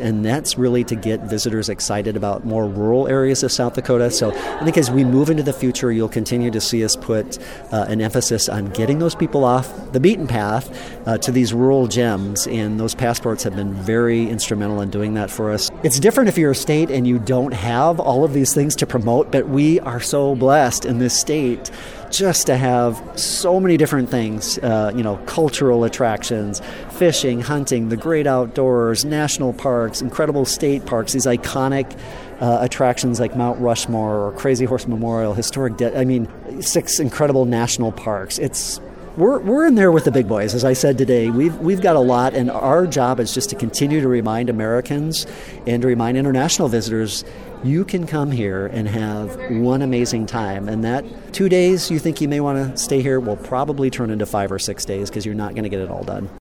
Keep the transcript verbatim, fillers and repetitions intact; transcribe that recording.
and that's really to get visitors excited about more rural areas of South Dakota. So I think as we move into the future, you'll continue to see us put uh, an emphasis on getting those people off the beaten path uh, to these rural gems, and those passports have been very instrumental in doing that for us. It's different if you're a state and you don't have all of these things to promote, but we are so blessed in this state just to have so many different things, uh, you know, cultural attractions, fishing, hunting, the great outdoors, national parks, incredible state parks, these iconic uh, attractions like Mount Rushmore or Crazy Horse Memorial, historic, de- I mean, six incredible national parks. It's We're we're in there with the big boys, as I said today. We've we've got a lot, and our job is just to continue to remind Americans and to remind international visitors, you can come here and have one amazing time. And that two days you think you may want to stay here will probably turn into five or six days because you're not going to get it all done.